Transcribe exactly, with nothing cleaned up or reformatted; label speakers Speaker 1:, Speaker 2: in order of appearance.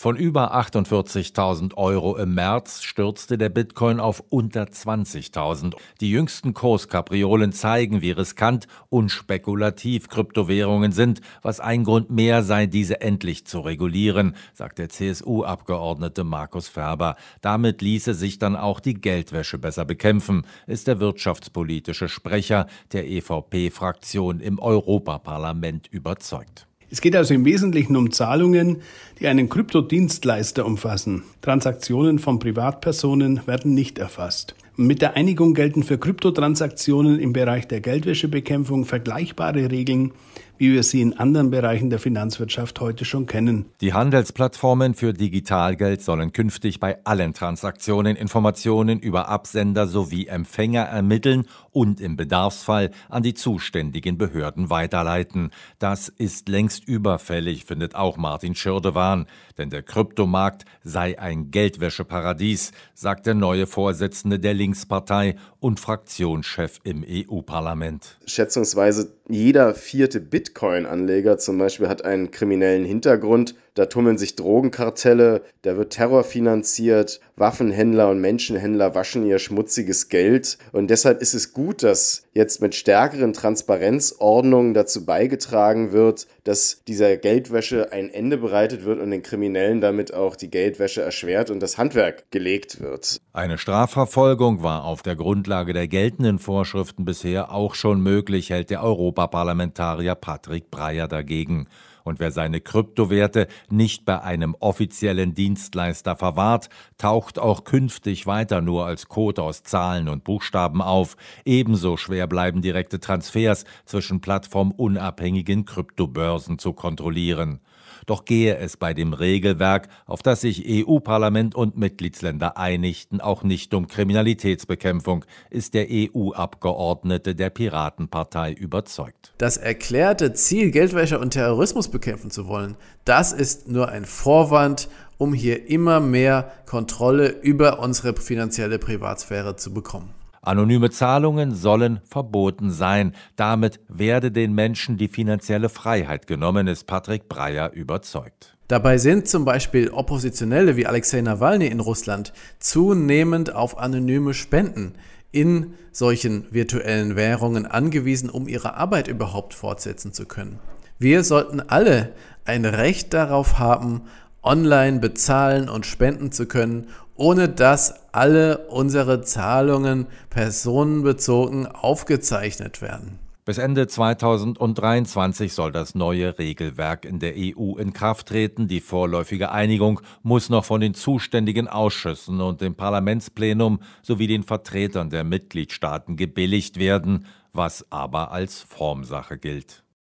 Speaker 1: Von über achtundvierzigtausend Euro im März stürzte der Bitcoin auf unter zwanzigtausend. Die jüngsten Kurskapriolen zeigen, wie riskant und spekulativ Kryptowährungen sind, was ein Grund mehr sei, diese endlich zu regulieren, sagt der C S U-Abgeordnete Markus Ferber. Damit ließe sich dann auch die Geldwäsche besser bekämpfen, ist der wirtschaftspolitische Sprecher der E V P-Fraktion im Europaparlament überzeugt.
Speaker 2: Es geht also im Wesentlichen um Zahlungen, die einen Kryptodienstleister umfassen. Transaktionen von Privatpersonen werden nicht erfasst. Mit der Einigung gelten für Kryptotransaktionen im Bereich der Geldwäschebekämpfung vergleichbare Regeln, wie wir sie in anderen Bereichen der Finanzwirtschaft heute schon kennen.
Speaker 1: Die Handelsplattformen für Digitalgeld sollen künftig bei allen Transaktionen Informationen über Absender sowie Empfänger ermitteln und im Bedarfsfall an die zuständigen Behörden weiterleiten. Das ist längst überfällig, findet auch Martin Schirdewan. Denn der Kryptomarkt sei ein Geldwäscheparadies, sagt der neue Vorsitzende der Linkspartei und Fraktionschef im E U-Parlament.
Speaker 3: Schätzungsweise jeder vierte Bitcoin-Anleger zum Beispiel hat einen kriminellen Hintergrund. Da tummeln sich Drogenkartelle, da wird Terror finanziert, Waffenhändler und Menschenhändler waschen ihr schmutziges Geld. Und deshalb ist es gut, dass jetzt mit stärkeren Transparenzordnungen dazu beigetragen wird, dass dieser Geldwäsche ein Ende bereitet wird und den Kriminellen damit auch die Geldwäsche erschwert und das Handwerk gelegt wird.
Speaker 1: Eine Strafverfolgung war auf der Grundlage der geltenden Vorschriften bisher auch schon möglich, hält der Europaparlamentarier Patrick Breyer dagegen. Und wer seine Kryptowerte nicht bei einem offiziellen Dienstleister verwahrt, taucht auch künftig weiter nur als Code aus Zahlen und Buchstaben auf. Ebenso schwer bleiben direkte Transfers zwischen plattformunabhängigen Kryptobörsen zu kontrollieren. Doch gehe es bei dem Regelwerk, auf das sich E U-Parlament und Mitgliedsländer einigten, auch nicht um Kriminalitätsbekämpfung, ist der E U-Abgeordnete der Piratenpartei überzeugt.
Speaker 4: Das erklärte Ziel, Geldwäsche und Terrorismus bekämpfen zu wollen, das ist nur ein Vorwand, um hier immer mehr Kontrolle über unsere finanzielle Privatsphäre zu bekommen.
Speaker 1: Anonyme Zahlungen sollen verboten sein. Damit werde den Menschen die finanzielle Freiheit genommen, ist Patrick Breyer überzeugt.
Speaker 4: Dabei sind zum Beispiel Oppositionelle wie Alexei Nawalny in Russland zunehmend auf anonyme Spenden in solchen virtuellen Währungen angewiesen, um ihre Arbeit überhaupt fortsetzen zu können. Wir sollten alle ein Recht darauf haben, online bezahlen und spenden zu können, ohne dass alle unsere Zahlungen personenbezogen aufgezeichnet werden.
Speaker 1: Bis Ende zweitausenddreiundzwanzig soll das neue Regelwerk in der E U in Kraft treten. Die vorläufige Einigung muss noch von den zuständigen Ausschüssen und dem Parlamentsplenum sowie den Vertretern der Mitgliedstaaten gebilligt werden, was aber als Formsache gilt.